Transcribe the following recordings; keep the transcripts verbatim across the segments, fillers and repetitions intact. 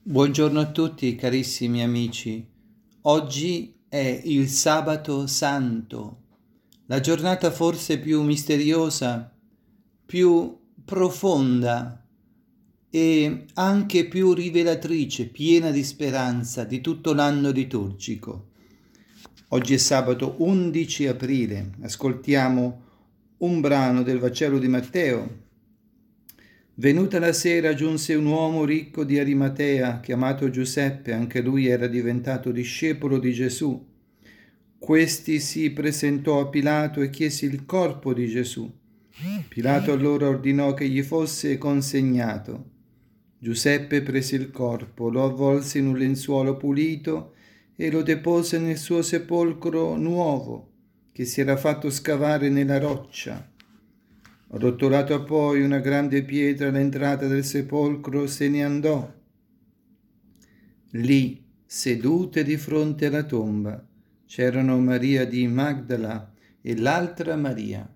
Buongiorno a tutti carissimi amici. Oggi è il Sabato Santo, la giornata forse più misteriosa, più profonda e anche più rivelatrice, piena di speranza di tutto l'anno liturgico. Oggi è sabato undici aprile, ascoltiamo un brano del Vangelo di Matteo. Venuta la sera giunse un uomo ricco di Arimatea, chiamato Giuseppe, anche lui era diventato discepolo di Gesù. Questi si presentò a Pilato e chiese il corpo di Gesù. Pilato allora ordinò che gli fosse consegnato. Giuseppe prese il corpo, lo avvolse in un lenzuolo pulito e lo depose nel suo sepolcro nuovo, che si era fatto scavare nella roccia. Arrotolato poi una grande pietra all'entrata del sepolcro, se ne andò. Lì, sedute di fronte alla tomba, c'erano Maria di Magdala e l'altra Maria.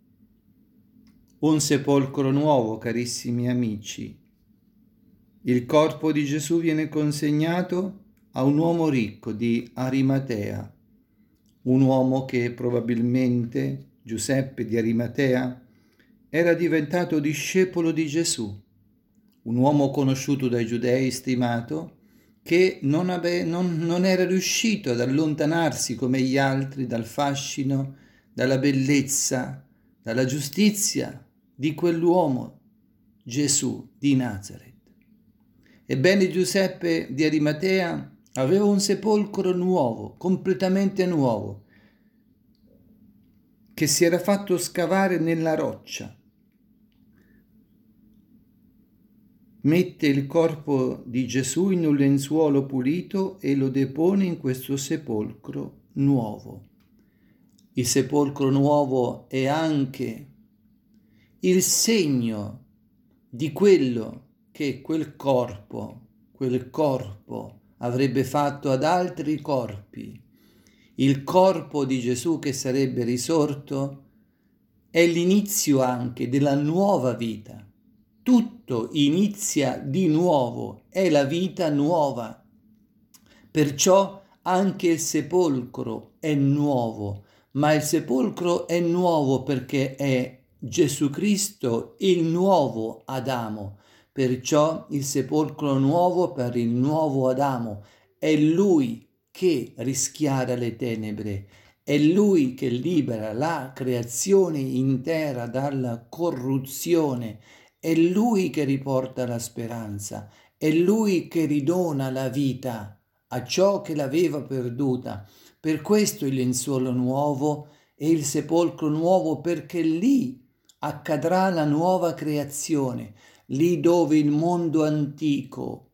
Un sepolcro nuovo, carissimi amici. Il corpo di Gesù viene consegnato a un uomo ricco di Arimatea, un uomo che probabilmente, Giuseppe di Arimatea, era diventato discepolo di Gesù, un uomo conosciuto dai giudei, stimato, che non, ave, non, non era riuscito ad allontanarsi come gli altri dal fascino, dalla bellezza, dalla giustizia di quell'uomo, Gesù di Nazaret. Ebbene, Giuseppe di Arimatea aveva un sepolcro nuovo, completamente nuovo, che si era fatto scavare nella roccia. Mette il corpo di Gesù in un lenzuolo pulito e lo depone in questo sepolcro nuovo. Il sepolcro nuovo è anche il segno di quello che quel corpo, quel corpo avrebbe fatto ad altri corpi. Il corpo di Gesù che sarebbe risorto è l'inizio anche della nuova vita. Tutto inizia di nuovo, è la vita nuova. Perciò anche il sepolcro è nuovo, ma il sepolcro è nuovo perché è Gesù Cristo il nuovo Adamo. Perciò il sepolcro nuovo per il nuovo Adamo. È Lui che rischiara le tenebre. È Lui che libera la creazione intera dalla corruzione. È Lui che riporta la speranza, è Lui che ridona la vita a ciò che l'aveva perduta. Per questo il lenzuolo nuovo e il sepolcro nuovo, perché lì accadrà la nuova creazione, lì dove il mondo antico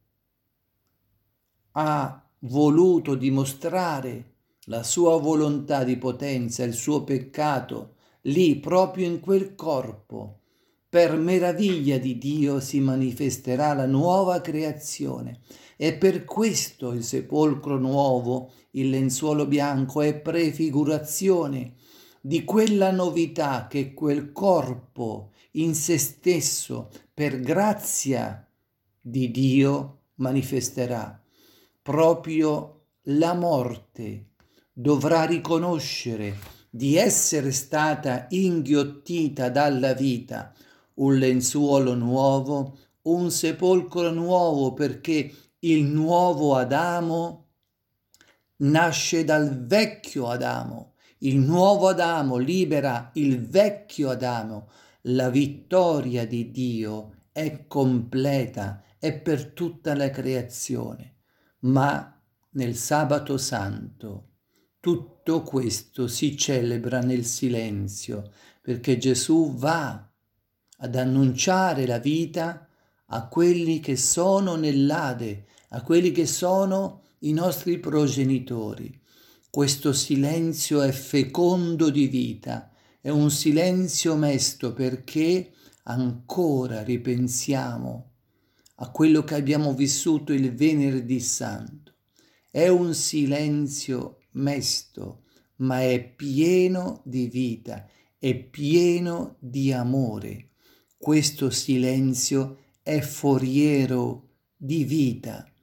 ha voluto dimostrare la sua volontà di potenza, il suo peccato, lì proprio in quel corpo. Per meraviglia di Dio si manifesterà la nuova creazione e per questo il sepolcro nuovo, il lenzuolo bianco, è prefigurazione di quella novità che quel corpo in se stesso, per grazia di Dio, manifesterà. Proprio la morte dovrà riconoscere di essere stata inghiottita dalla vita, un lenzuolo nuovo, un sepolcro nuovo, perché il nuovo Adamo nasce dal vecchio Adamo. Il nuovo Adamo libera il vecchio Adamo. La vittoria di Dio è completa, è per tutta la creazione. Ma nel Sabato Santo tutto questo si celebra nel silenzio, perché Gesù va ad annunciare la vita a quelli che sono nell'Ade, a quelli che sono i nostri progenitori. Questo silenzio è fecondo di vita, è un silenzio mesto perché ancora ripensiamo a quello che abbiamo vissuto il Venerdì Santo. È un silenzio mesto, ma è pieno di vita, è pieno di amore. Questo silenzio è foriero di vita,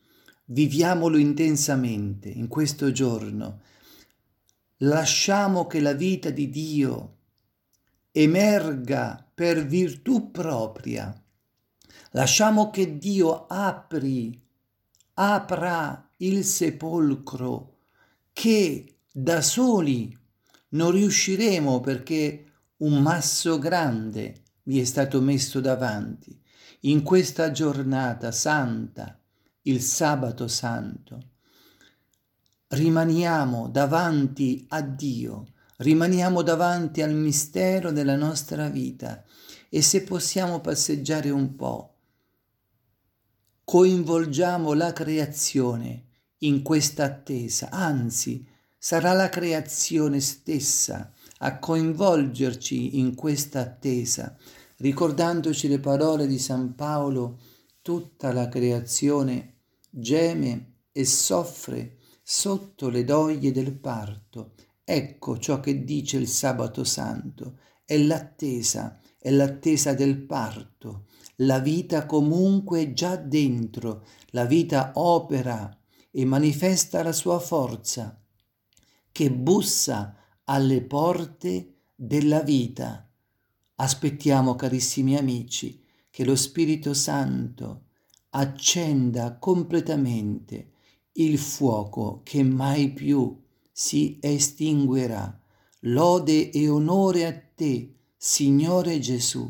viviamolo intensamente in questo giorno. Lasciamo che la vita di Dio emerga per virtù propria. Lasciamo che Dio apri, apra il sepolcro che da soli non riusciremo, perché un masso grande vi è stato messo davanti. In questa giornata santa, il sabato santo, rimaniamo davanti a Dio, rimaniamo davanti al mistero della nostra vita, e se possiamo passeggiare un po', coinvolgiamo la creazione in questa attesa, anzi sarà la creazione stessa a coinvolgerci in questa attesa, ricordandoci le parole di San Paolo: tutta la creazione geme e soffre sotto le doglie del parto. Ecco ciò che dice il sabato santo, è l'attesa, è l'attesa del parto. La vita comunque è già dentro, la vita opera e manifesta la sua forza, che bussa alle porte della vita. Aspettiamo, carissimi amici, che lo Spirito Santo accenda completamente il fuoco che mai più si estinguerà. Lode e onore a te, Signore Gesù.